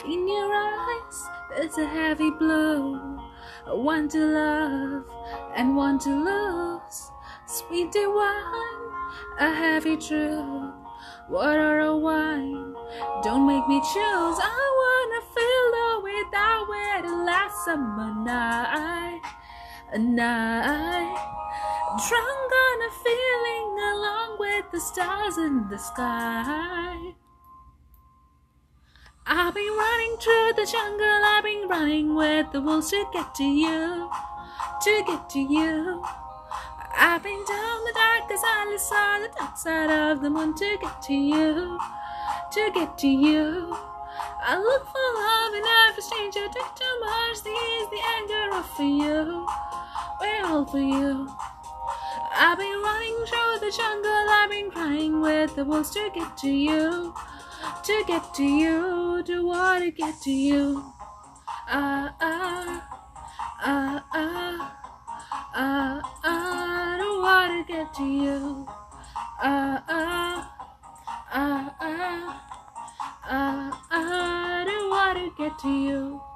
In your eyes, there's a heavy blue. One to love and one to lose. Sweet divine, a heavy truth. Water or wine, don't make me choose. I wanna feel the way that way the last summer night. A night drunk on a feeling along with the stars in the sky. I've been running through the jungle, I've been running with the wolves to get to you, to get to you. I've been down the darkest alley, saw the dark side of the moon to get to you, to get to you. I look for love in every stranger, take too much to ease the anger of for you, we're all for you. I've been running through the jungle, I've been crying with the wolves to get to you, to get to you, to want to get to you. Ah, ah, ah, ah, ah, ah, to want to get to you. Ah, ah, ah, ah, ah, ah, to want to get to you.